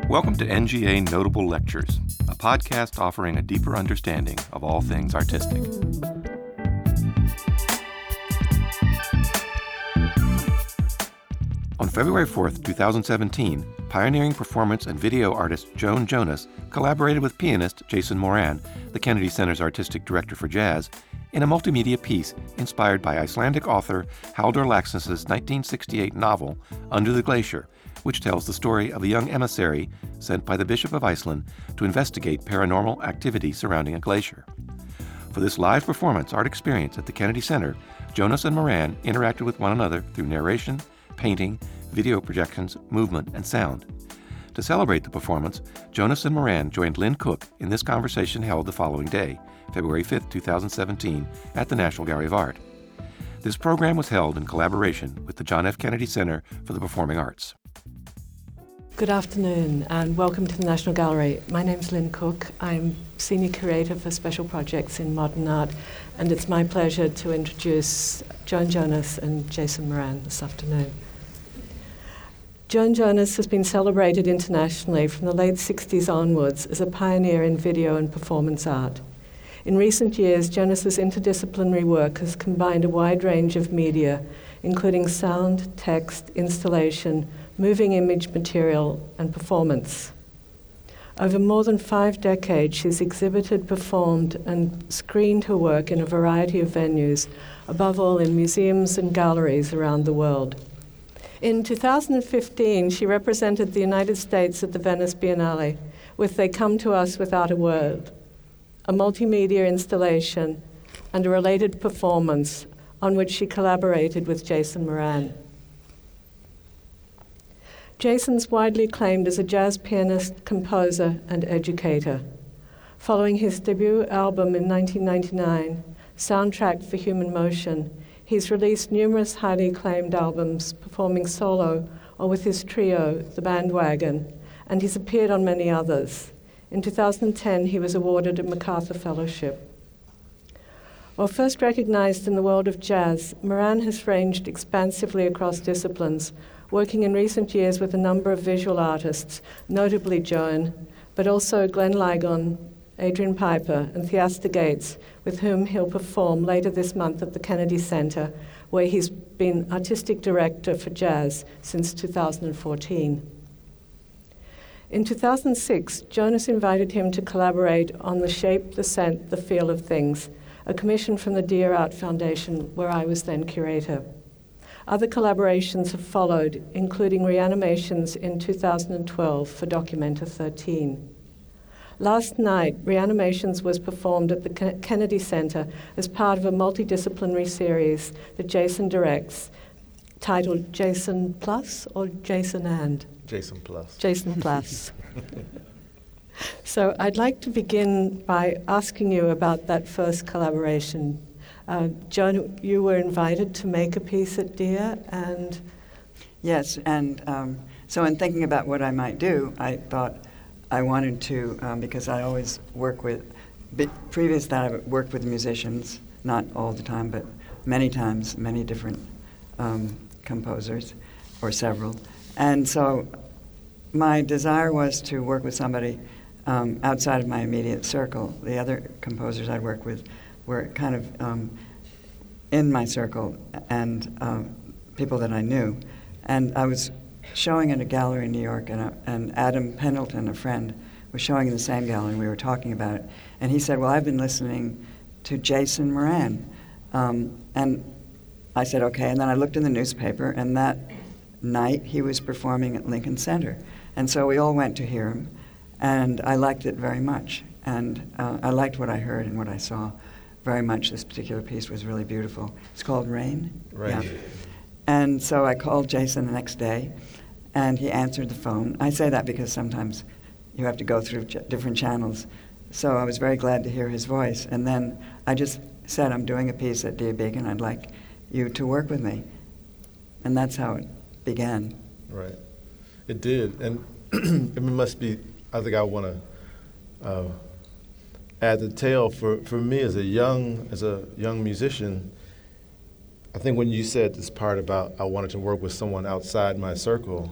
Welcome to NGA Notable Lectures, a podcast offering a deeper understanding of all things artistic. On February 4th, 2017, pioneering performance and video artist Joan Jonas collaborated with pianist Jason Moran, the Kennedy Center's artistic director for jazz, in a multimedia piece inspired by Icelandic author Halldór Laxness's 1968 novel, Under the Glacier, which tells the story of a young emissary sent by the Bishop of Iceland to investigate paranormal activity surrounding a glacier. For this live performance art experience at the Kennedy Center, Jonas and Moran interacted with one another through narration, painting, video projections, movement, and sound. To celebrate the performance, Jonas and Moran joined Lynn Cook in this conversation held the following day, February 5, 2017, at the National Gallery of Art. This program was held in collaboration with the John F. Kennedy Center for the Performing Arts. Good afternoon and welcome to the National Gallery. My name's Lynn Cook. I'm Senior Curator for Special Projects in Modern Art, and it's my pleasure to introduce Joan Jonas and Jason Moran this afternoon. Joan Jonas has been celebrated internationally from the late 60s onwards as a pioneer in video and performance art. In recent years, Jonas's interdisciplinary work has combined a wide range of media, including sound, text, installation, moving image material, and performance. Over more than 5 decades, she's exhibited, performed, and screened her work in a variety of venues, above all in museums and galleries around the world. In 2015, she represented the United States at the Venice Biennale with They Come to Us Without a Word, a multimedia installation and a related performance on which she collaborated with Jason Moran. Jason's widely acclaimed as a jazz pianist, composer, and educator. Following his debut album in 1999, Soundtrack for Human Motion, he's released numerous highly acclaimed albums performing solo or with his trio, The Bandwagon, and he's appeared on many others. In 2010, he was awarded a MacArthur Fellowship. While first recognized in the world of jazz, Moran has ranged expansively across disciplines, working in recent years with a number of visual artists, notably Joan, but also Glenn Ligon, Adrian Piper, and Theaster Gates, with whom he'll perform later this month at the Kennedy Center, where he's been artistic director for jazz since 2014. In 2006, Jonas invited him to collaborate on The Shape, the Scent, the Feel of Things, a commission from the Dear Art Foundation, where I was then curator. Other collaborations have followed, including Reanimations in 2012 for Documenta 13. Last night, Reanimations was performed at the Kennedy Center as part of a multidisciplinary series that Jason directs, titled Jason Plus or Jason and? Jason Plus. Jason Plus. So I'd like to begin by asking you about that first collaboration. Joan, you were invited to make a piece at Dear, and... Yes, and so in thinking about what I might do, I thought I wanted to, because I always work with, previous to that I worked with musicians, not all the time, but many times, many different composers, or several. And so my desire was to work with somebody outside of my immediate circle. The other composers I'd worked with were kind of in my circle and people that I knew. And I was showing at a gallery in New York, and Adam Pendleton, a friend, was showing in the same gallery, and we were talking about it. And he said, well, I've been listening to Jason Moran. And I said, okay. And then I looked in the newspaper, and that night he was performing at Lincoln Center. And so we all went to hear him, and I liked it very much. And I liked what I heard and what I saw very much. This particular piece was really beautiful. It's called Rain. Rain. Yeah. And so I called Jason the next day, and he answered the phone. I say that because sometimes you have to go through different channels. So I was very glad to hear his voice. And then I just said, I'm doing a piece at Dear Beacon. I'd like you to work with me. And that's how it began. Right. It did. And it must be, I think I want to add the tale for me as a young musician. I think when you said this part about I wanted to work with someone outside my circle,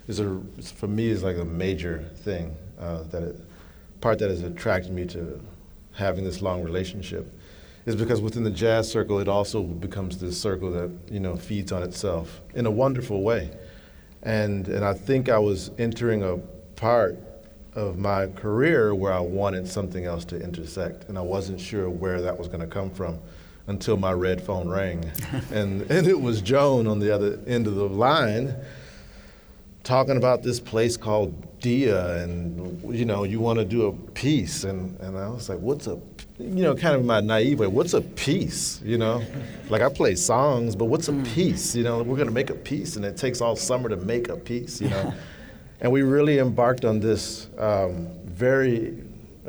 for me is like a major thing part that has attracted me to having this long relationship is because within the jazz circle, it also becomes this circle that, you know, feeds on itself in a wonderful way. And I think I was entering a part of my career where I wanted something else to intersect, and I wasn't sure where that was going to come from until my red phone rang. and it was Joan on the other end of the line talking about this place called Dia, and, you know, you want to do a piece. And I was like, what's a, you know, kind of my naive way, what's a piece, you know? Like, I play songs, but what's a piece? You know, we're going to make a piece, and it takes all summer to make a piece, you know? And we really embarked on this very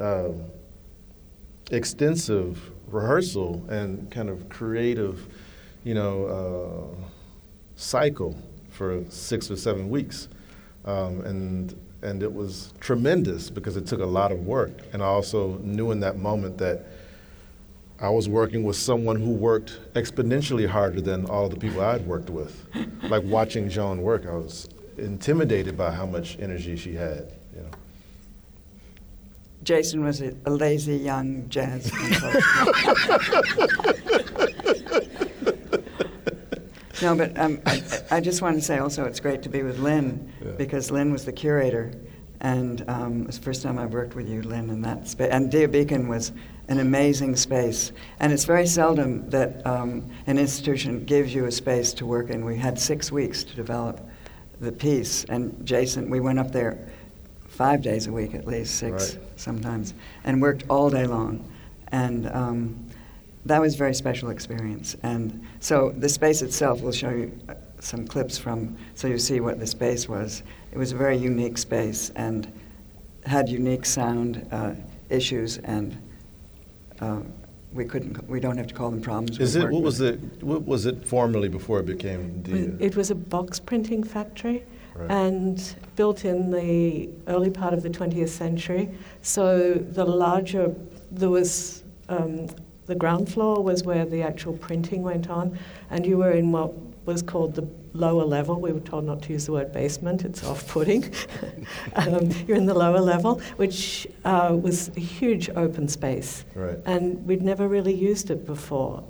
extensive rehearsal and kind of creative, you know, cycle for 6 or 7 weeks. And it was tremendous because it took a lot of work. And I also knew in that moment that I was working with someone who worked exponentially harder than all the people I'd worked with. Like watching Joan work, I was intimidated by how much energy she had, you know. Jason was a lazy young jazz composer. No, but I just want to say also it's great to be with Lynn, because Lynn was the curator, and it was the first time I've worked with you, Lynn, in that space. And Dia Beacon was an amazing space. And it's very seldom that an institution gives you a space to work in. We had 6 weeks to develop the piece, and Jason, we went up there 5 days a week at least, 6 sometimes, and worked all day long. And that was a very special experience. And so the space itself, we'll show you some clips from, so you see what the space was. It was a very unique space and had unique sound issues, and we don't have to call them problems. What was it formerly before it became Dia? It was a box printing factory. Right. And built in the early part of the 20th century. So the ground floor was where the actual printing went on, and you were in what was called the lower level. We were told not to use the word basement, it's off-putting. You're in the lower level, which was a huge open space. Right. And we'd never really used it before.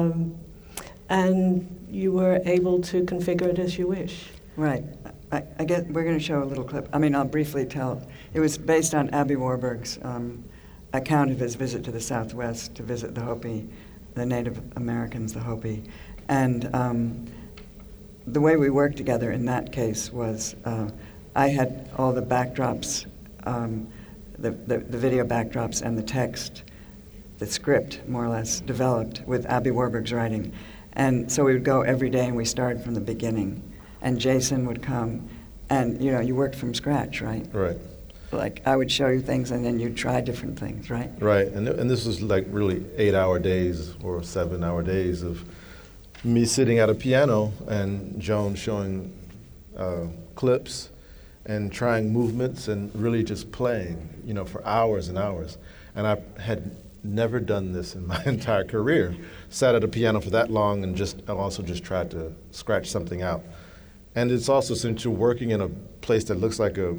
And you were able to configure it as you wish. Right. I guess we're going to show a little clip. I mean, I'll briefly tell. It was based on Abby Warburg's account of his visit to the Southwest to visit the Hopi, the Native Americans, the Hopi. And the way we worked together in that case was I had all the backdrops, the video backdrops and the text, the script, more or less, developed with Abby Warburg's writing. And so we would go every day, and we started from the beginning. And Jason would come, and, you know, you worked from scratch, right? Right. Like, I would show you things, and then you'd try different things, right? Right, and this was like really 8-hour days or 7-hour days of me sitting at a piano and Joan showing clips and trying movements and really just playing, you know, for hours and hours. And I had never done this in my entire career. Sat at a piano for that long and also tried to scratch something out. And it's also, since you're working in a place that looks like a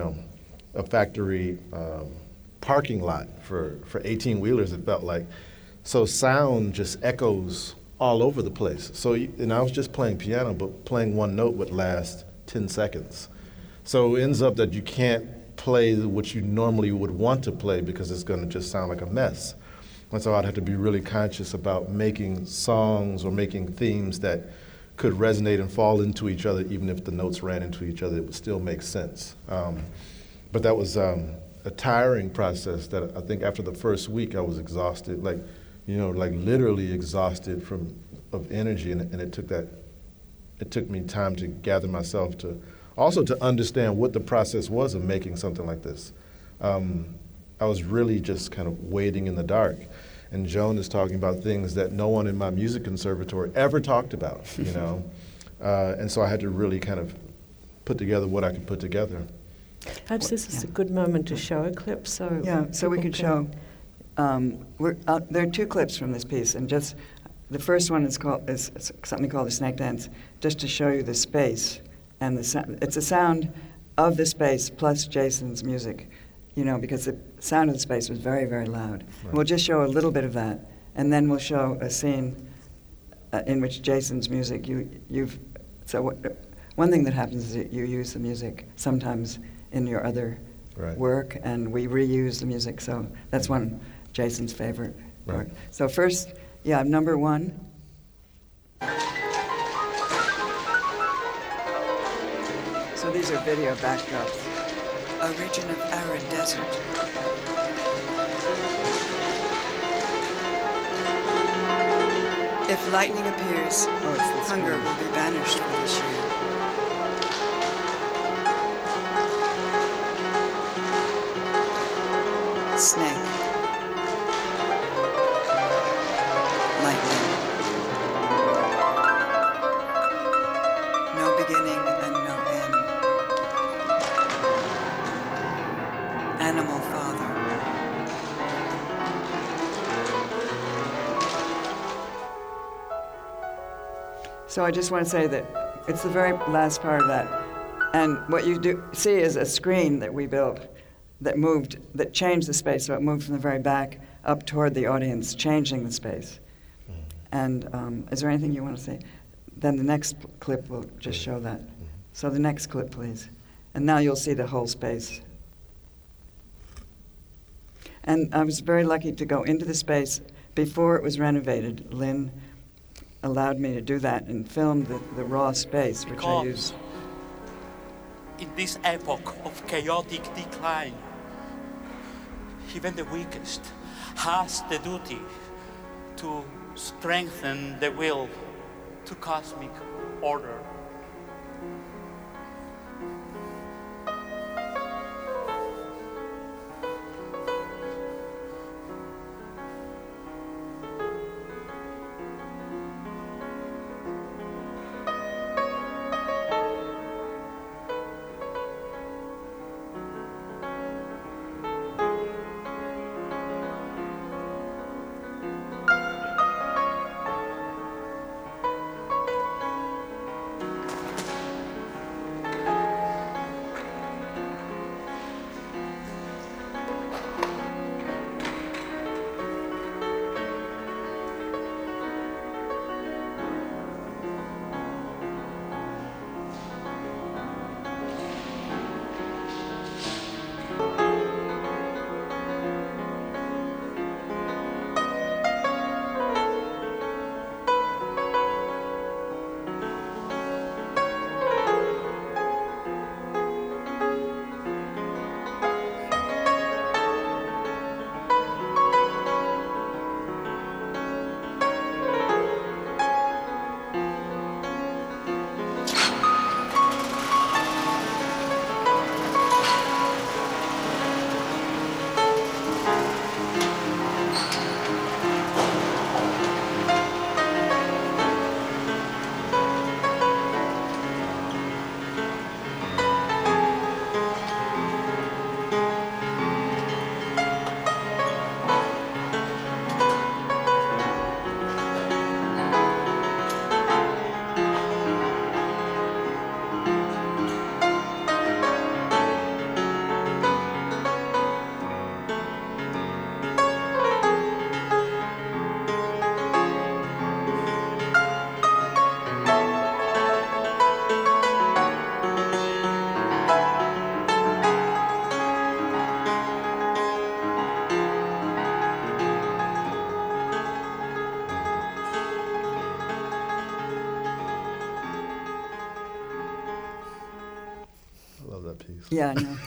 factory parking lot for 18-wheelers, it felt like. So sound just echoes all over the place. So, and I was just playing piano, but playing one note would last 10 seconds. So it ends up that you can't play what you normally would want to play because it's going to just sound like a mess. And so I'd have to be really conscious about making songs or making themes that could resonate and fall into each other. Even if the notes ran into each other, it would still make sense. But that was a tiring process that I think after the first week I was exhausted, like literally exhausted of energy, and it took me time to gather myself to understand what the process was of making something like this. I was really just kind of wading in the dark. And Joan is talking about things that no one in my music conservatory ever talked about, you know. And so I had to really kind of put together what I could put together. Perhaps this is a good moment to show a clip. So we could show. There are 2 clips from this piece, and just the first one is something called the Snake Dance, just to show you the space and it's a sound of the space plus Jason's music, because the sound of the space was very, very loud. Right. We'll just show a little bit of that, and then we'll show a scene in which Jason's music, one thing that happens is that you use the music sometimes in your other Right. work, and we reuse the music, so that's one Jason's favorite part. Right. So first, number one. So these are video backdrops. A region of arid desert. If lightning appears, hunger will be banished for this year. Snake. Lightning. No beginning and no end. Animal father. So I just want to say that it's the very last part of that. And what you do see is a screen that we built that changed the space. So it moved from the very back up toward the audience, changing the space. And is there anything you want to say? Then the next clip will just show that. So the next clip, please. And now you'll see the whole space. And I was very lucky to go into the space before it was renovated. Lynn allowed me to do that and film the raw space, which I used. In this epoch of chaotic decline, even the weakest has the duty to strengthen the will to cosmic order. Yeah, I know.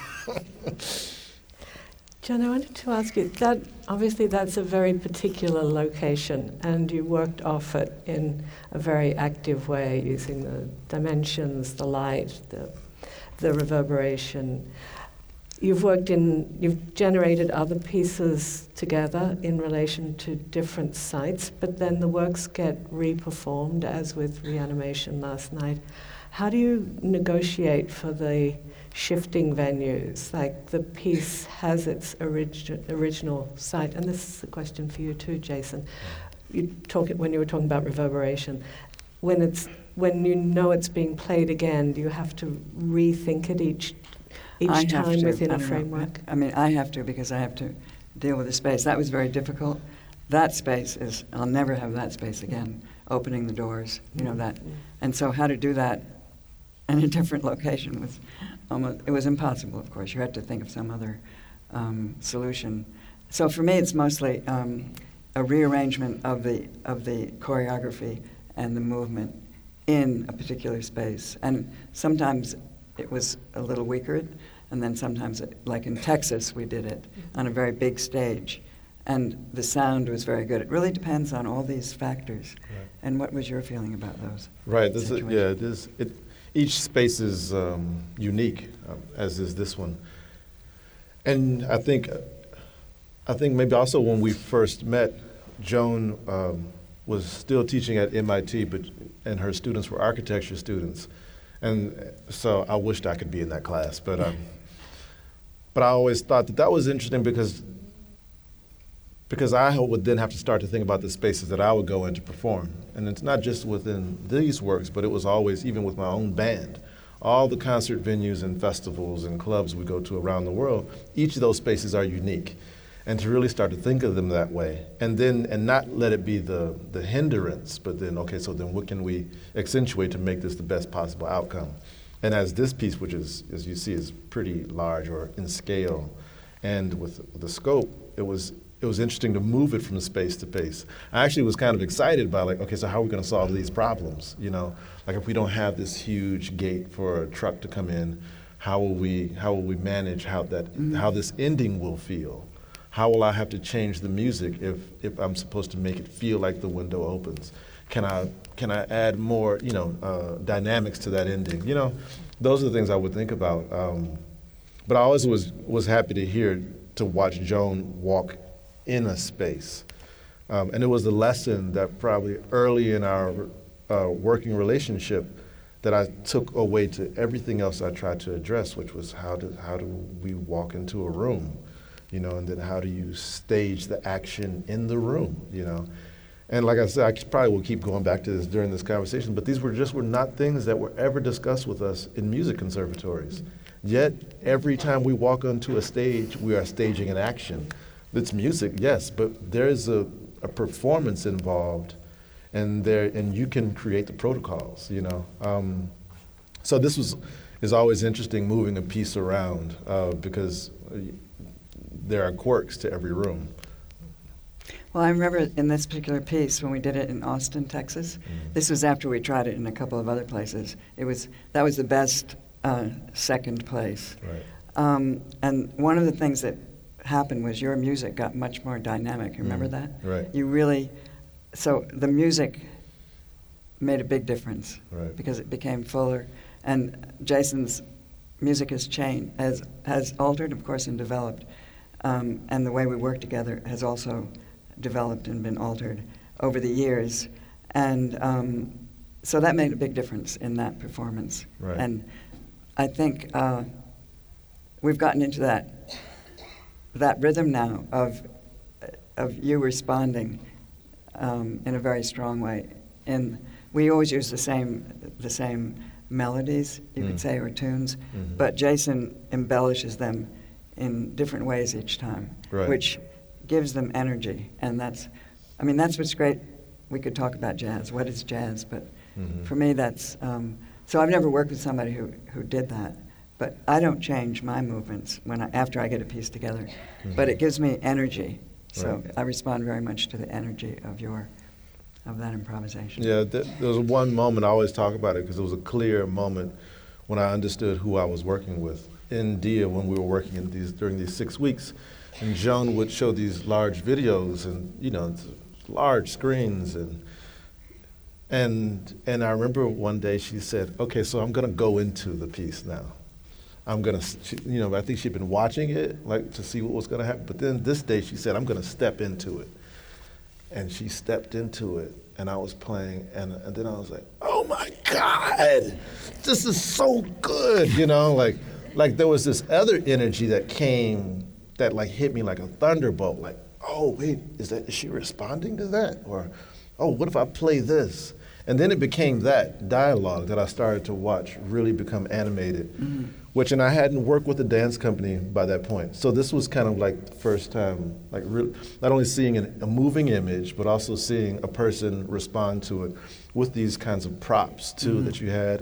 John, I wanted to ask you, that obviously that's a very particular location, and you worked off it in a very active way, using the dimensions, the light, the reverberation. You've generated other pieces together in relation to different sites, but then the works get reperformed, as with Reanimation last night. How do you negotiate for the shifting venues? Like, the piece has its original site, and this is a question for you too, Jason. When you were talking about reverberation, when it's when you know it's being played again, do you have to rethink it each I have time to. within I a don't know. framework? I mean, I have to because I have to deal with the space. That was very difficult. That space is, I'll never have that space again, opening the doors, you know, that. And so how to do that in a different location was almost, it was impossible, of course. You had to think of some other solution. So for me, it's mostly a rearrangement of the choreography and the movement in a particular space. And sometimes it was a little weaker, and then sometimes, like in Texas, we did it on a very big stage, and the sound was very good. It really depends on all these factors. Right. And what was your feeling about those? Right. situations? Each space is unique, as is this one. And I think maybe also when we first met, Joan was still teaching at MIT, and her students were architecture students. And so I wished I could be in that class, but I always thought that was interesting because I would then have to start to think about the spaces that I would go in to perform. And it's not just within these works, but it was always even with my own band. All the concert venues and festivals and clubs we go to around the world, each of those spaces are unique. And to really start to think of them that way, and not let it be the hindrance, but then, okay, so then what can we accentuate to make this the best possible outcome? And as this piece, which is, as you see, is pretty large or in scale, and with the scope, it was interesting to move it from space to space. I actually was kind of excited by, like, okay, so how are we going to solve these problems? You know, like if we don't have this huge gate for a truck to come in, how will we manage how this ending will feel? How will I have to change the music if I'm supposed to make it feel like the window opens? Can I add more, dynamics to that ending? You know, those are the things I would think about. But I always was happy to watch Joan walk in a space. And it was a lesson that probably early in our working relationship that I took away to everything else I tried to address, which was how do we walk into a room? You know, and then how do you stage the action in the room, you know? And like I said, I probably will keep going back to this during this conversation, but these were not things that were ever discussed with us in music conservatories. Yet, every time we walk onto a stage, we are staging an action. It's music, yes, but there's a performance involved, and you can create the protocols, you know? So this is always interesting, moving a piece around, because there are quirks to every room. Well, I remember in this particular piece when we did it in Austin, Texas. This was after we tried it in a couple of other places. That was the best second place. Right. And one of the things that happened was your music got much more dynamic. Remember that? Right. So the music made a big difference. Right. Because it became fuller, and Jason's music has altered, of course, and developed. And the way we work together has also developed and been altered over the years. And so that made a big difference in that performance. Right. And I think we've gotten into that rhythm now of you responding in a very strong way. And we always use the same melodies, you could say, or tunes, but Jason embellishes them in different ways each time, Right. which gives them energy. And that's what's great. We could talk about jazz. What is jazz? But for me, that's, so I've never worked with somebody who did that. But I don't change my movements after I get a piece together. But it gives me energy. So Right. I respond very much to the energy of that improvisation. Yeah, there was one moment, I always talk about it because it was a clear moment when I understood who I was working with. In Dia, when we were working during these 6 weeks, and Joan would show these large videos and, large screens. And I remember one day she said, okay, so I'm going to go into the piece now. I think she'd been watching it, like, to see what was going to happen. But then this day she said, I'm going to step into it. And she stepped into it, and I was playing, and then I was like, oh my God, this is so good, like there was this other energy that came that like hit me like a thunderbolt, like, oh wait, is she responding to that? Or, oh, what if I play this? And then it became that dialogue that I started to watch really become animated, and I hadn't worked with a dance company by that point. So this was kind of like the first time, like not only seeing a moving image, but also seeing a person respond to it with these kinds of props too that you had.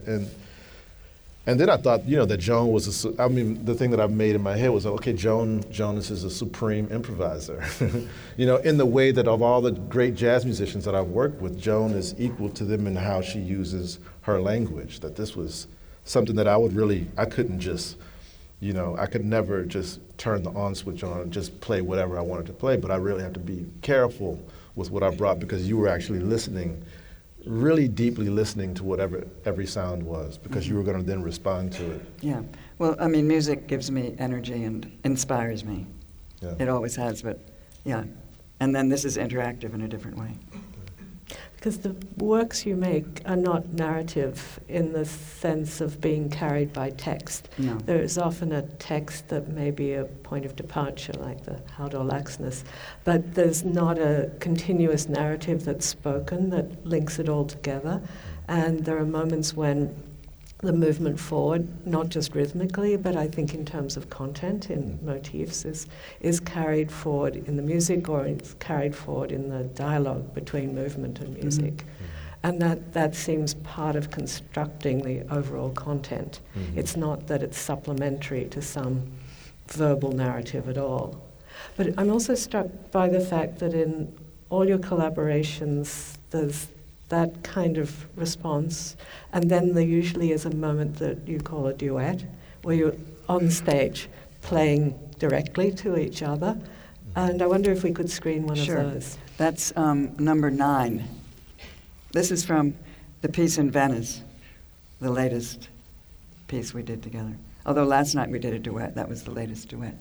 And then I thought, that Joan was the thing that I made in my head was, okay, Jonas is a supreme improviser. In the way that of all the great jazz musicians that I've worked with, Joan is equal to them in how she uses her language. That this was something that I couldn't just, I could never just turn the on switch on and just play whatever I wanted to play, but I really have to be careful with what I brought because you were actually listening, really deeply listening to whatever every sound was, because you were going to then respond to it. Yeah. Well, I mean, music gives me energy and inspires me. Yeah. It always has, but yeah. And then this is interactive in a different way. Because the works you make are not narrative in the sense of being carried by text. No. There is often a text that may be a point of departure, like the Haldor Laxness, but there's not a continuous narrative that's spoken that links it all together. And there are moments when the movement forward, not just rhythmically, but I think in terms of content, in motifs, is carried forward in the music, or it's carried forward in the dialogue between movement and music. And that seems part of constructing the overall content. It's not that it's supplementary to some verbal narrative at all. But I'm also struck by the fact that in all your collaborations, there's that kind of response, and then there usually is a moment that you call a duet, where you're on stage playing directly to each other. And I wonder if we could screen one of those. That's number 9. This is from the piece in Venice, the latest piece we did together. Although last night we did a duet, that was the latest duet.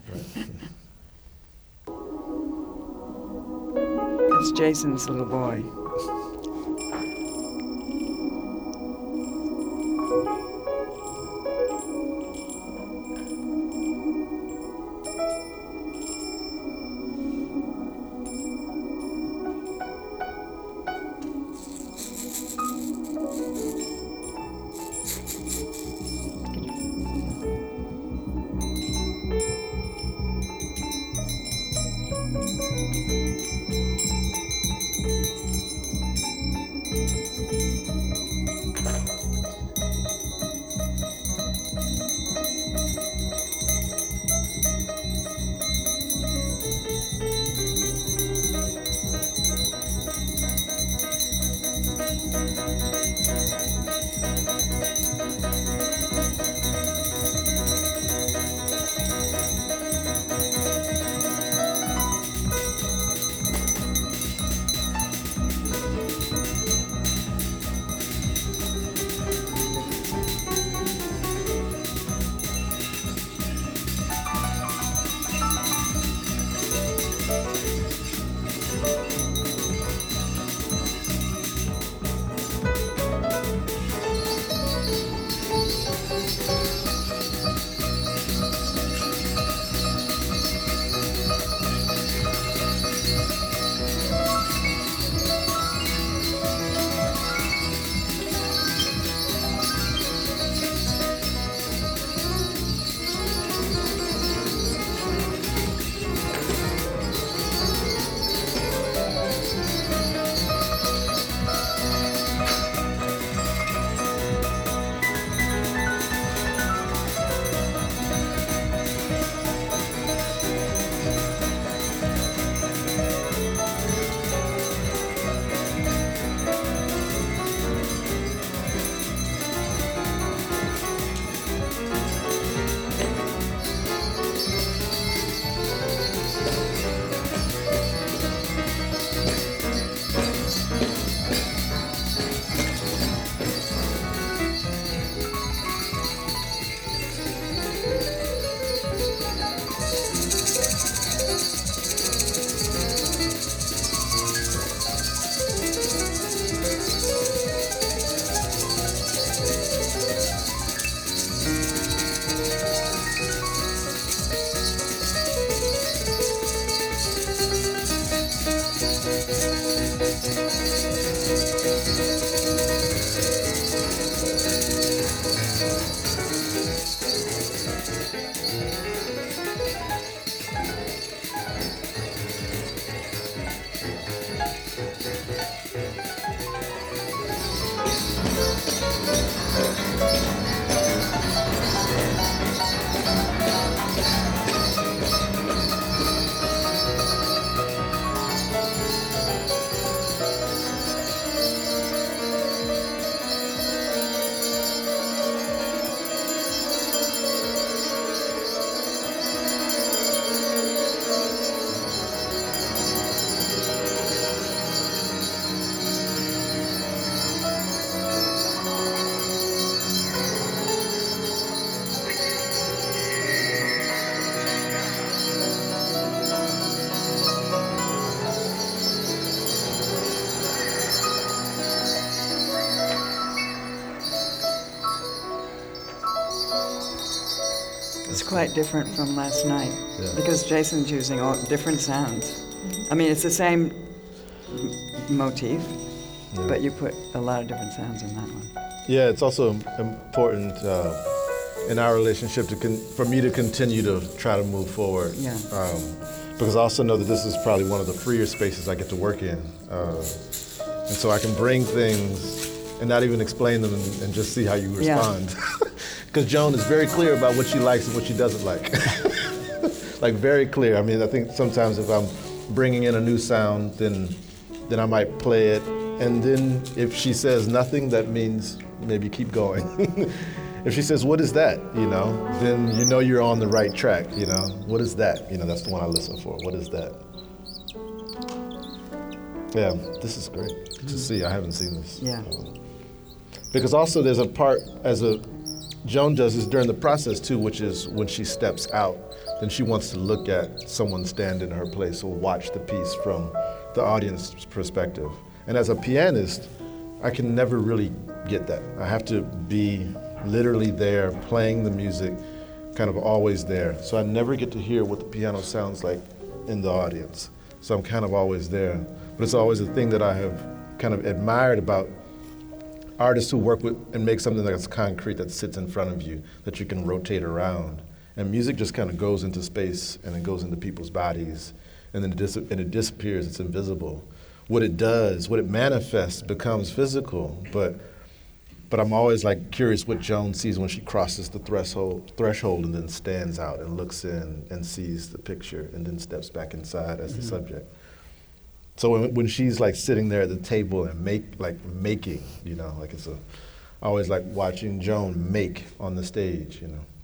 That's Jason's little boy. It's quite different from last night Yeah. because Jason's using all different sounds. I mean, it's the same motif, but you put a lot of different sounds in that one. Yeah, it's also important in our relationship for me to continue to try to move forward. Yeah. Because I also know that this is probably one of the freer spaces I get to work in. And so I can bring things and not even explain them and just see how you respond. Because Joan is very clear about what she likes and what she doesn't like. Like very clear. I mean, I think sometimes if I'm bringing in a new sound, then I might play it. And then if she says nothing, that means maybe keep going. If she says, what is that, then you know you're on the right track, What is that? That's the one I listen for. What is that? Yeah, this is great to see. I haven't seen this. Yeah. Because also there's a part, Joan does this during the process too, which is when she steps out, then she wants to look at someone stand in her place or watch the piece from the audience's perspective. And as a pianist, I can never really get that. I have to be literally there, playing the music, kind of always there. So I never get to hear what the piano sounds like in the audience. So I'm kind of always there. But it's always a thing that I have kind of admired about artists who work with and make something that's concrete that sits in front of you, that you can rotate around. And music just kind of goes into space and it goes into people's bodies and then it disappears, it's invisible. What it does, what it manifests becomes physical, but I'm always like curious what Joan sees when she crosses the threshold and then stands out and looks in and sees the picture and then steps back inside as the subject. So when she's like sitting there at the table and making, like it's I always like watching Joan make on the stage,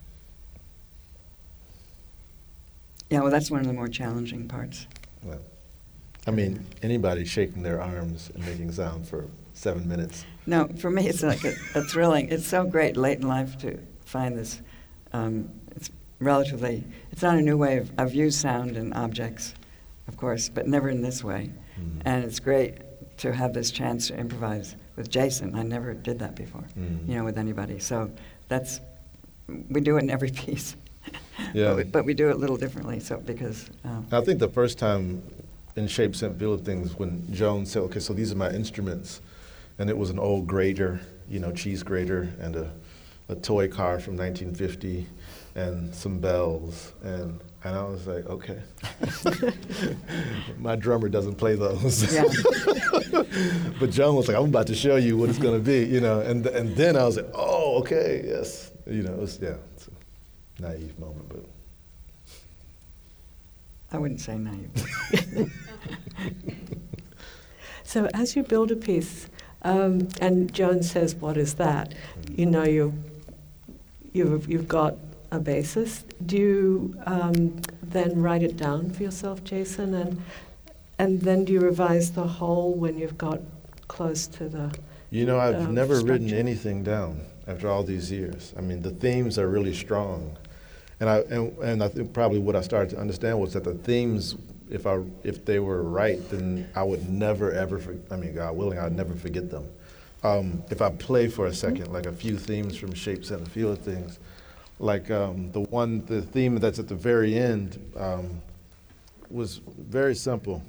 Yeah, well, that's one of the more challenging parts. Well, I mean, anybody shaking their arms and making sound for 7 minutes. No, for me, it's like a thrilling. It's so great late in life to find this. It's not a new way I've used sound and objects, of course, but never in this way. Mm. And it's great to have this chance to improvise with Jason. I never did that before, with anybody. So we do it in every piece. Yeah. but we do it a little differently. So because I think the first time in Shape, Scent, Feel of Things when Joan said, okay, so these are my instruments, and it was an old grater, cheese grater, and a toy car from 1950, and some bells, and I was like, okay. My drummer doesn't play those. Yeah. But Joan was like, I'm about to show you what it's going to be, and then I was like, oh, okay, yes. It's a naive moment, but. I wouldn't say naive. So as you build a piece, and Joan says, what is that? You've got a basis. Do you then write it down for yourself, Jason? And then do you revise the whole when you've got close to the I've never written structure? anything down after all these years. I mean, the themes are really strong. And I think probably what I started to understand was that the themes, if they were right, then I would never ever, God willing, I would never forget them. If I play for a second, like a few themes from Shape, Scent, and Feel of Things, like the theme that's at the very end was very simple.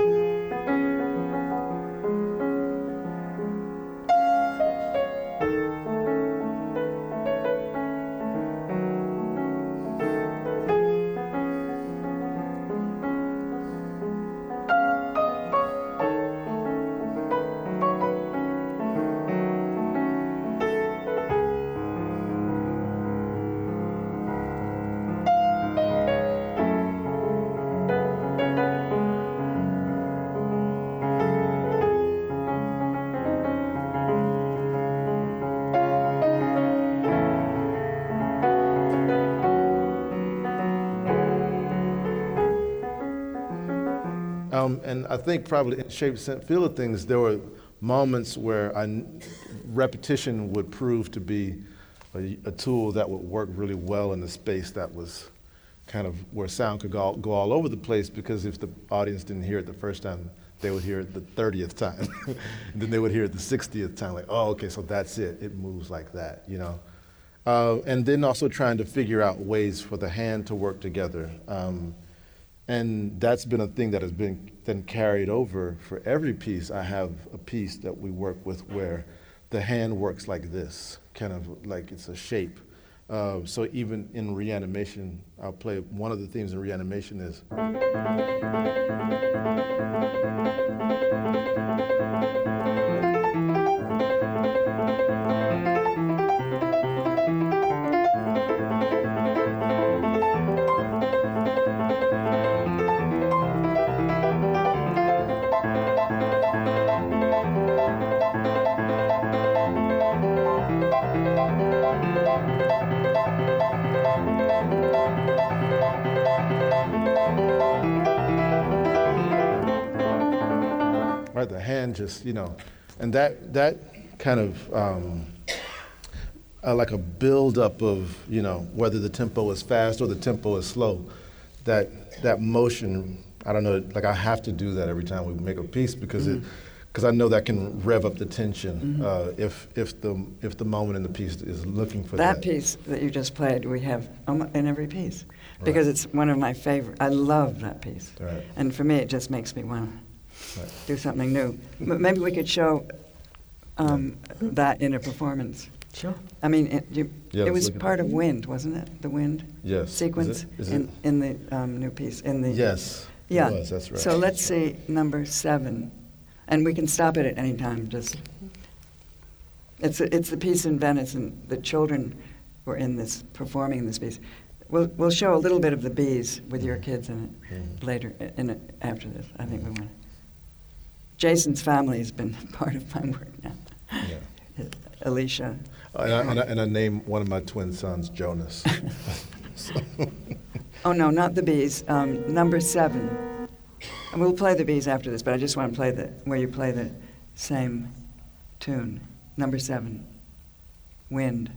And I think probably in Shape, Scent, Feel of Things, there were moments where repetition would prove to be a tool that would work really well in the space that was kind of where sound could go all over the place, because if the audience didn't hear it the first time, they would hear it the 30th time. And then they would hear it the 60th time, like, oh, okay, so that's it. It moves like that, And then also trying to figure out ways for the hand to work together. And that's been a thing that has been then carried over for every piece. I have a piece that we work with where the hand works like this, kind of like it's a shape. So even in Reanimation, I'll play, one of the themes in Reanimation is. Right, the hand just, and that kind of like a buildup of, whether the tempo is fast or the tempo is slow, that motion, I don't know, like I have to do that every time we make a piece because because I know that can rev up the tension if the moment in the piece is looking for that. That piece that you just played, we have in every piece because it's one of my favorite. I love that piece, and for me, it just makes me want to do something new. Maybe we could show that in a performance. Sure. I mean, it was part of Wind, wasn't it? The Wind sequence in the new piece. Yes. Yeah. It was, that's right. So let's see number 7, and we can stop it at any time. Just it's the piece in Venice, and the children were in this performing this piece. We'll show a little bit of the bees with your kids in it later after this. I think we want to. Jason's family has been part of my work now. Yeah. Alicia. And I named one of my twin sons Jonas. Oh, no, not the bees. Number 7. And we'll play the bees after this, but I just want to play where you play the same tune. Number 7, Wind.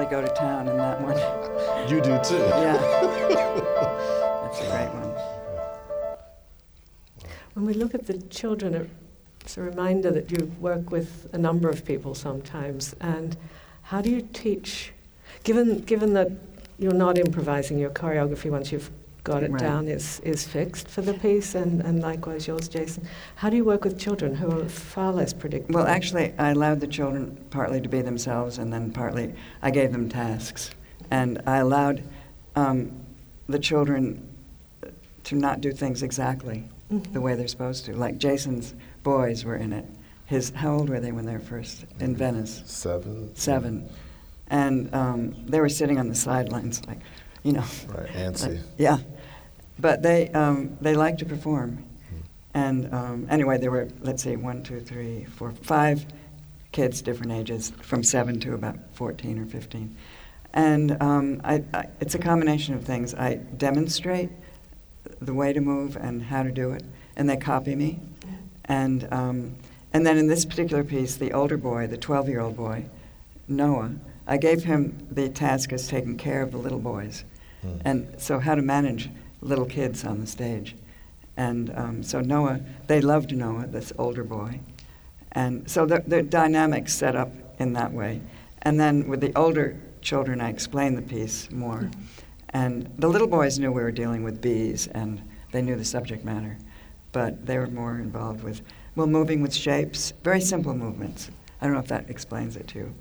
really go to town in that one. You do too. Yeah. That's a great one. When we look at the children, it's a reminder that you work with a number of people sometimes. And how do you teach, given that you're not improvising, your choreography once you've got it Right. down is fixed for the piece, and likewise yours, Jason. How do you work with children who are far less predictable? Well, actually, I allowed the children partly to be themselves, and then partly I gave them tasks. And I allowed the children to not do things exactly the way they're supposed to. Like Jason's boys were in it. How old were they when they were first in Venice? 7. 7. And they were sitting on the sidelines, like, you know. Right, antsy. Yeah. But they like to perform. And anyway, there were, let's see, 1, 2, 3, 4, 5 kids, different ages, from 7 to about 14 or 15. And it's a combination of things. I demonstrate the way to move and how to do it, and they copy me. And then in this particular piece, the older boy, the 12-year-old boy, Noah, I gave him the task as taking care of the little boys. And so how to manage little kids on the stage. And so Noah, they loved Noah, this older boy. And so the dynamics set up in that way. And then with the older children, I explained the piece more. And the little boys knew we were dealing with bees, and they knew the subject matter. But they were more involved with, moving with shapes, very simple movements. I don't know if that explains it to you.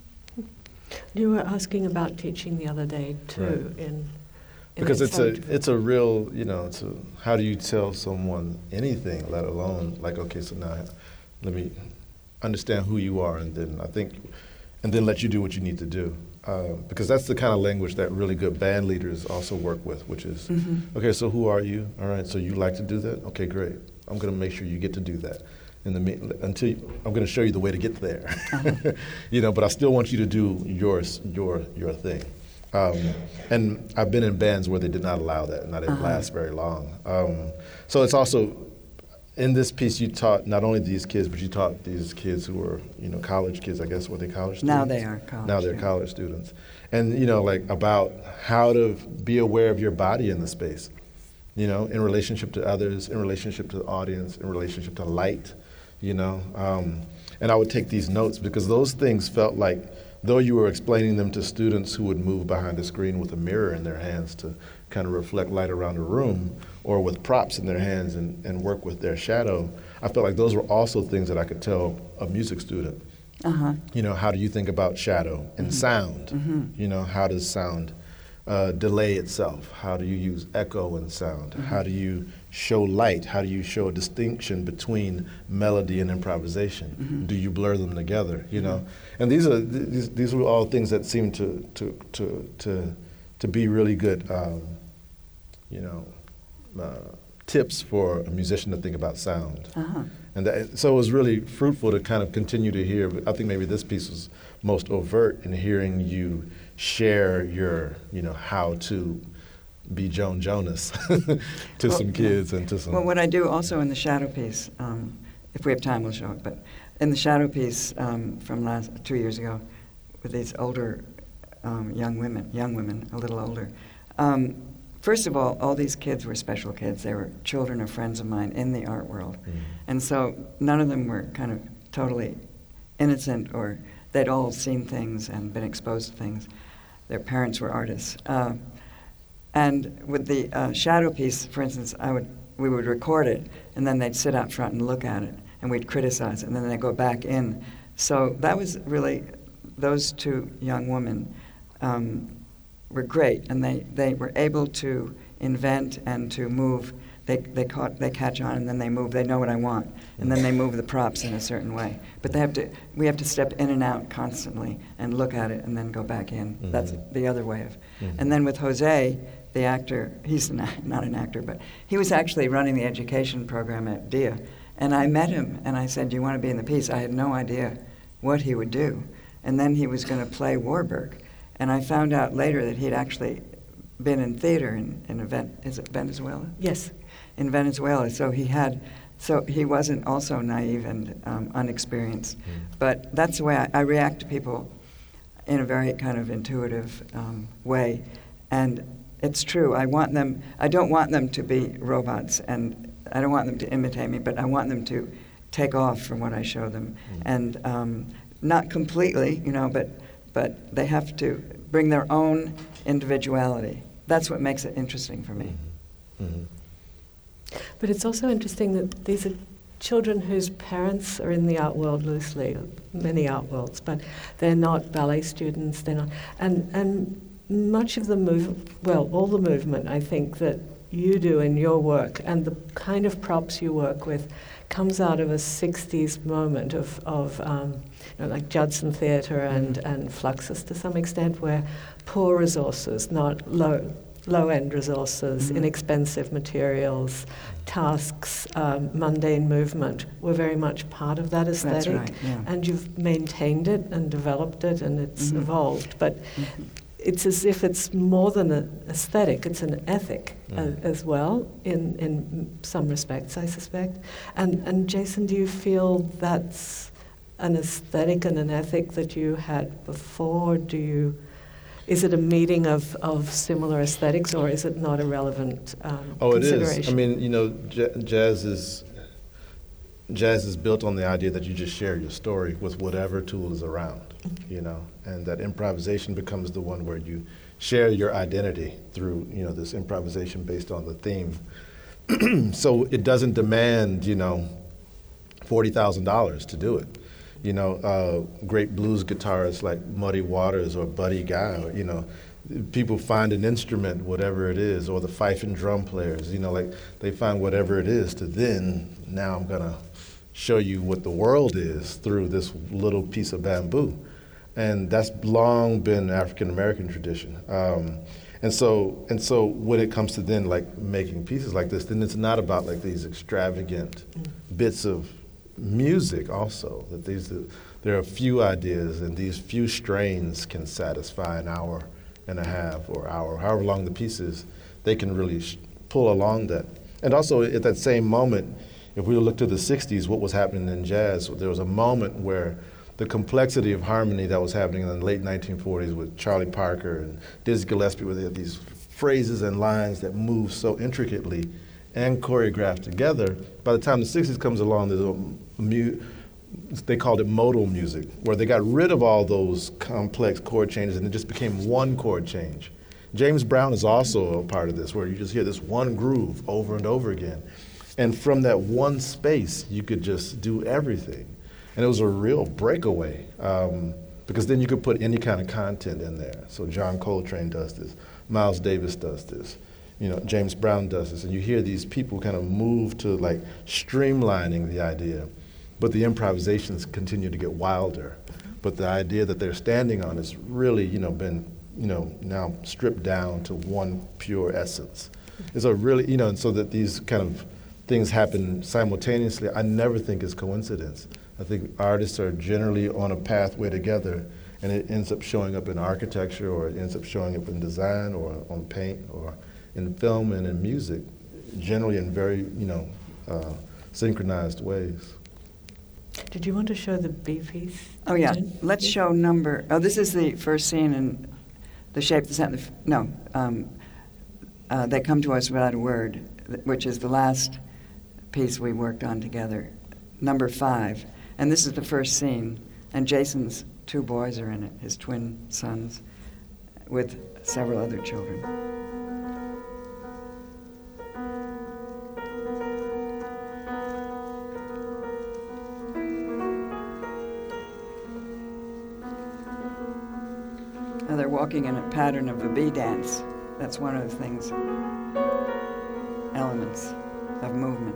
You were asking about teaching the other day too, in Because it's its a real, how do you tell someone anything, let alone like, okay, so now let me understand who you are, and then let you do what you need to do. Because that's the kind of language that really good band leaders also work with, which is, okay, so who are you? All right, so you like to do that? Okay, great. I'm going to make sure you get to do that. I'm going to show you the way to get there. But I still want you to do your thing. And I've been in bands where they did not allow that, and I didn't last very long. So it's also, in this piece, you taught not only these kids, but you taught these kids who were, college kids, I guess. Were they college students? Now they are college. Now they're college students. And, about how to be aware of your body in the space, in relationship to others, in relationship to the audience, in relationship to light, And I would take these notes because those things felt like, though you were explaining them to students who would move behind a screen with a mirror in their hands to kind of reflect light around the room, or with props in their hands and work with their shadow, I felt like those were also things that I could tell a music student. How do you think about shadow and sound? How does sound delay itself? How do you use echo in sound? How do you show light? How do you show a distinction between melody and improvisation? Do you blur them together? And these were all things that seemed to be really good, tips for a musician to think about sound. And so it was really fruitful to kind of continue to hear. I think maybe this piece was most overt in hearing you share your, how to be Joan Jonas to some kids and to some. Well, what I do also in the shadow piece, if we have time, we'll show it. But in the shadow piece from 2 years ago, with these older young women, a little older. First of all these kids were special kids. They were children of friends of mine in the art world. And so none of them were kind of totally innocent, or they'd all seen things and been exposed to things. Their parents were artists. And with the shadow piece, for instance, we would record it, and then they'd sit out front and look at it, and we'd criticize it, and then they'd go back in. So that was really, those two young women were great, and they were able to invent and to move. They catch on, and then they move. They know what I want, and then they move the props in a certain way. But we have to step in and out constantly and look at it, and then go back in. That's the other way of. And then with Jose, the actor, he's not an actor, but he was actually running the education program at DIA. And I met him, and I said, "Do you want to be in the piece?" I had no idea what he would do. And then he was going to play Warburg. And I found out later that he'd actually been in theater in is it Venezuela? Yes. In Venezuela. So he wasn't also naive and unexperienced. But that's the way I react to people in a very kind of intuitive way. And it's true. I don't want them to be robots, and I don't want them to imitate me, but I want them to take off from what I show them. And not completely, but they have to bring their own individuality. That's what makes it interesting for me. Mm-hmm. But it's also interesting that these are children whose parents are in the art world loosely, many art worlds, but they're not ballet students, they're not, and much of the all the movement, I think, that you do in your work and the kind of props you work with comes out of a 60s moment of like Judson Theatre and Fluxus to some extent, where poor resources, not low-end resources, inexpensive materials, tasks, mundane movement were very much part of that aesthetic. That's right, yeah. And you've maintained it and developed it and it's evolved. But it's as if it's more than an aesthetic, it's an ethic as well, in some respects, I suspect. And Jason, do you feel that's an aesthetic and an ethic that you had before? Is it a meeting of similar aesthetics, or is it not a relevant consideration? It is. I mean, jazz is built on the idea that you just share your story with whatever tool is around, and that improvisation becomes the one where you share your identity through, this improvisation based on the theme. So it doesn't demand, $40,000 to do it. Great blues guitarists like Muddy Waters or Buddy Guy, people find an instrument, whatever it is, or the fife and drum players, they find whatever it is to now I'm gonna show you what the world is through this little piece of bamboo. And that's long been African American tradition. And so when it comes to making pieces like this, then it's not about these extravagant bits of music also, that there are a few ideas and these few strains can satisfy an hour and a half or hour, however long the piece is, they can really pull along that. And also at that same moment, if we look to the 60s, what was happening in jazz, there was a moment where the complexity of harmony that was happening in the late 1940s with Charlie Parker and Dizzy Gillespie, where they had these phrases and lines that move so intricately and choreographed together. By the time the 60s comes along, there's they called it modal music, where they got rid of all those complex chord changes and it just became one chord change. James Brown is also a part of this, where you just hear this one groove over and over again. And from that one space, you could just do everything. And it was a real breakaway, because then you could put any kind of content in there. So John Coltrane does this, Miles Davis does this, James Brown does this, and you hear these people kind of move to streamlining the idea, but the improvisations continue to get wilder. But the idea that they're standing on is really, been, now stripped down to one pure essence. It's a really, and so that these kind of things happen simultaneously, I never think is coincidence. I think artists are generally on a pathway together, and it ends up showing up in architecture, or it ends up showing up in design, or on paint, or in film and in music, generally in very, synchronized ways. Did you want to show the B piece? Oh, yeah. Let's show number. Oh, this is the first scene in The Shape of the Sound. They Come to Us Without a Word, which is the last piece we worked on together, number 5. And this is the first scene. And Jason's 2 boys are in it, his twin sons, with several other children. Now they're walking in a pattern of a bee dance. That's one of the things, elements of movement.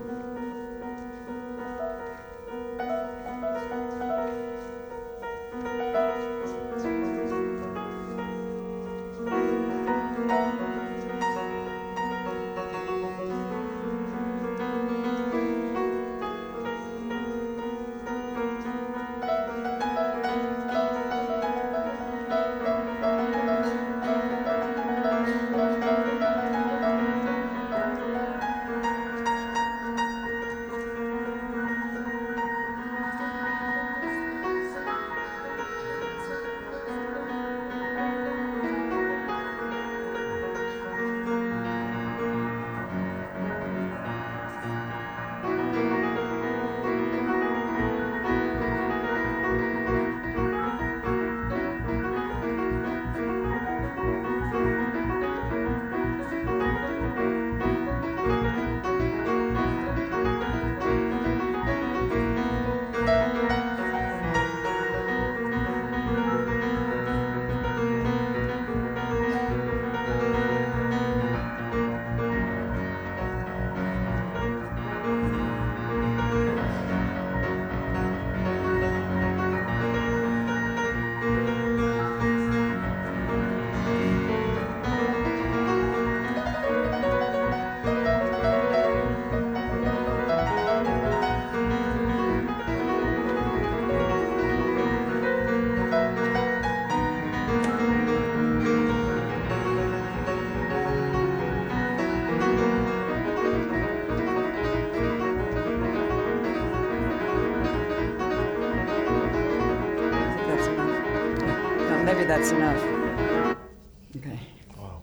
maybe that's enough. Okay. Wow.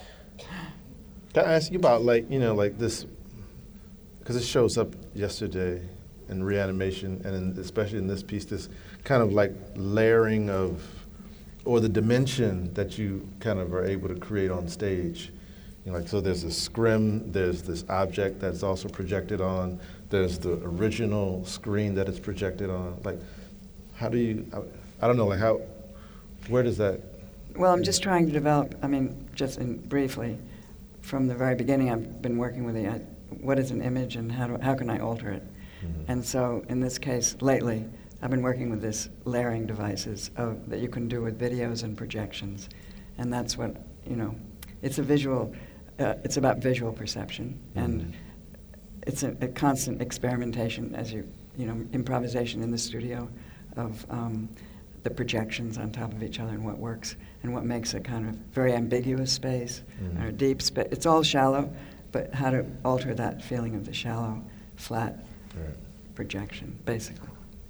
Can I ask you about, like, you know, like this, because it shows up yesterday in Reanimation, and especially in this piece, this kind of like layering of, or the dimension that you kind of are able to create on stage. You know, like, so there's this scrim, there's this object that's also projected on, there's the original screen that it's projected on. Like, how do you, I don't know, like how, where does that? Well, I'm just trying to develop, I mean, just briefly, from the very beginning I've been working with what is an image and how can I alter it? Mm-hmm. And so in this case, lately, I've been working with this layering devices that you can do with videos and projections. And that's what, you know, it's a visual, it's about visual perception. Mm-hmm. And it's a constant experimentation as you know, improvisation in the studio of the projections on top of each other and what works and what makes a kind of very ambiguous space or a deep space. It's all shallow, but how to alter that feeling of the shallow, flat projection, basically.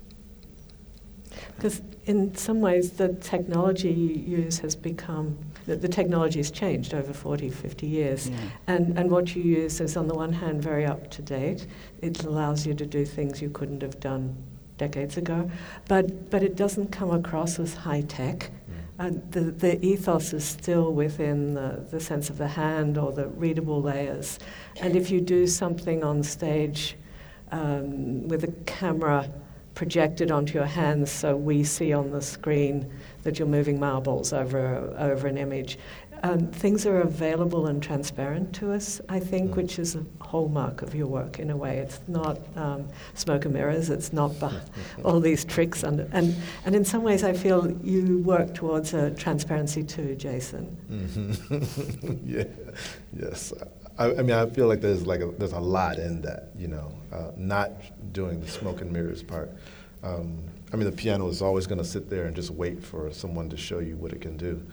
Because in some ways the technology you use has become, the technology has changed over 40, 50 years. Yeah. And what you use is on the one hand very up to date. It allows you to do things you couldn't have done decades ago, but it doesn't come across as high tech. The ethos is still within the sense of the hand or the readable layers. And if you do something on stage with a camera projected onto your hands so we see on the screen that you're moving marbles over an image, things are available and transparent to us, I think, which is a hallmark of your work in a way. It's not smoke and mirrors, it's not all these tricks. And in some ways I feel you work towards a transparency too, Jason. Mm-hmm. Yeah, yes. I mean, I feel like there's a lot in that, you know, not doing the smoke and mirrors part. I mean, the piano is always going to sit there and just wait for someone to show you what it can do.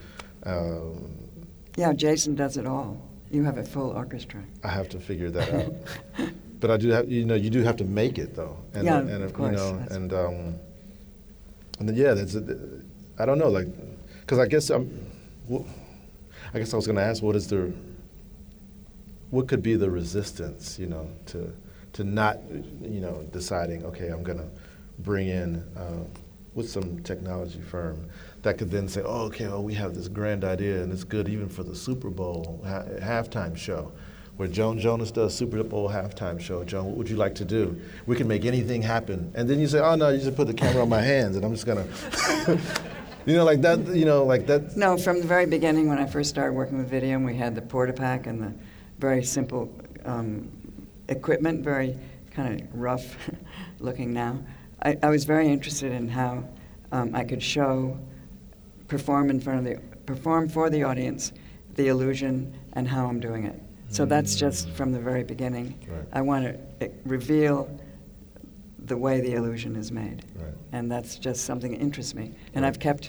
Yeah, Jason does it all. You have a full orchestra. I have to figure that out. But I do have, you know, you do have to make it though. And, yeah, and, of course. You know, and then yeah, I don't know, like, because I guess I was going to ask, what could be the resistance, you know, to not, you know, deciding, okay, I'm going to bring in with some technology firm that could then say, oh, okay, well, we have this grand idea and it's good even for the Super Bowl halftime show, where Joan Jonas does Super Bowl halftime show. Joan, what would you like to do? We can make anything happen. And then you say, oh, no, you just put the camera on my hands and I'm just going to, you know, like that, you know, like that. No, from the very beginning when I first started working with video and we had the Portapack and the very simple equipment, very kind of rough looking now, I was very interested in how I could perform for the audience the illusion and how I'm doing it. So that's just from the very beginning. Right. I want to reveal the way the illusion is made, right. And that's just something that interests me. And right. I've kept,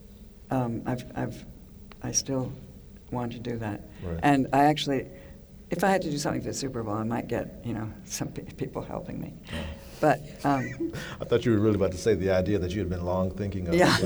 I still want to do that. Right. And I actually, if I had to do something for the Super Bowl, I might get, you know, some people helping me. Oh. But I thought you were really about to say the idea that you had been long thinking of. Yeah.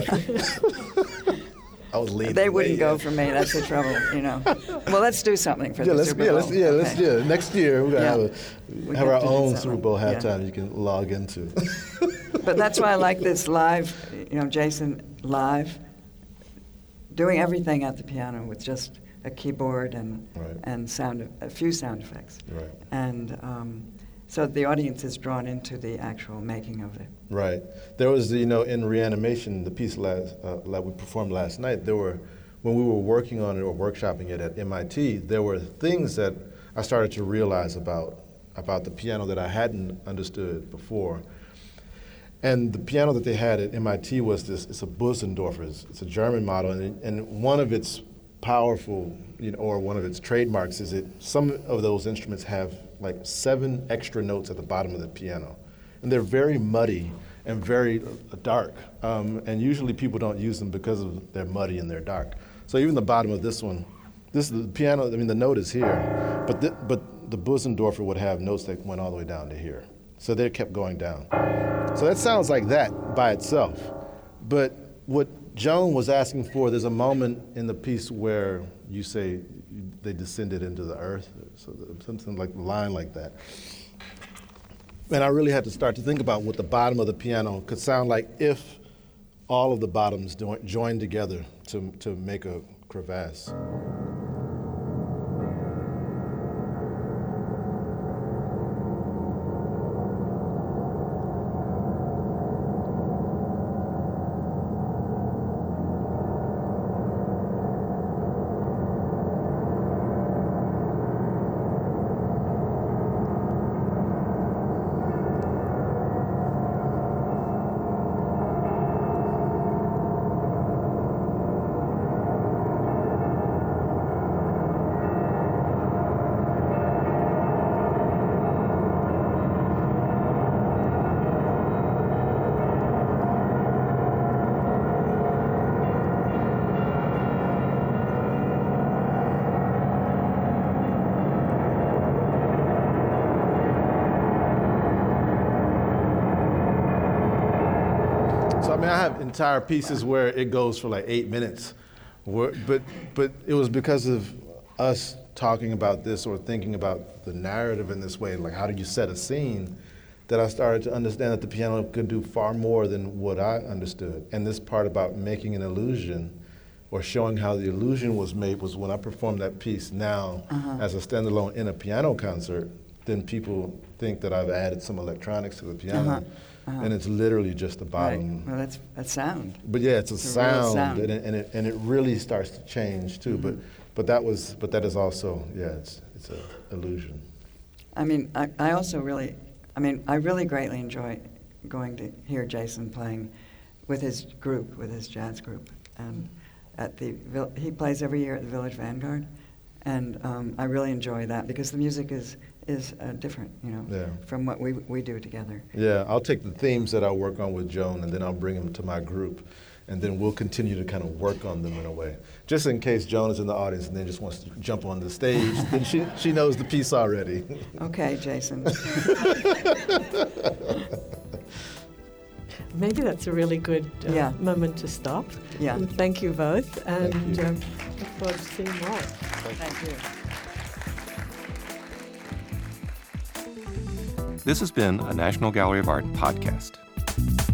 I was leading. They wouldn't go for me. That's the trouble, you know. Well, let's do something for the Super Bowl. Let's do it. Next year we're gonna have our own Super Bowl halftime you can log into. But that's why I like this live, you know, Jason live, doing everything at the piano with just a keyboard and right. and a few sound effects. Right. And so the audience is drawn into the actual making of it. Right. There was, you know, in Reanimation, the piece that we performed last night, when we were working on it or workshopping it at MIT, there were things that I started to realize about the piano that I hadn't understood before. And the piano that they had at MIT was it's a Bösendorfer. It's a German model, and one of its powerful, you know, or one of its trademarks is that some of those instruments have like 7 extra notes at the bottom of the piano. And they're very muddy and very dark. And usually people don't use them because they're muddy and they're dark. So even the bottom of this one, this is the piano, I mean, the note is here, but the Bösendorfer would have notes that went all the way down to here. So they kept going down. So that sounds like that by itself. But what Joan was asking for, there's a moment in the piece where you say they descended into the earth, so something like a line like that. And I really had to start to think about what the bottom of the piano could sound like if all of the bottoms joined together to make a crevasse. I have entire pieces where it goes for like 8 minutes, but it was because of us talking about this or thinking about the narrative in this way, like how do you set a scene, that I started to understand that the piano could do far more than what I understood. And this part about making an illusion or showing how the illusion was made was when I performed that piece now as a standalone in a piano concert, then people think that I've added some electronics to the piano. And it's literally just the bottom. Right. Well, that's sound. But yeah, it's a sound. Real sound. And it really starts to change too. But that is also, yeah, it's an illusion. I mean, I also really, I really greatly enjoy going to hear Jason playing with his group, with his jazz group, and he plays every year at the Village Vanguard, and I really enjoy that because the music is different, from what we do together. Yeah, I'll take the themes that I work on with Joan, and then I'll bring them to my group, and then we'll continue to kind of work on them in a way. Just in case Joan is in the audience and then just wants to jump on the stage, then she knows the piece already. Okay, Jason. Maybe that's a really good moment to stop. Yeah. And thank you both, and Thank look forward to seeing more. Thank you. This has been a National Gallery of Art podcast.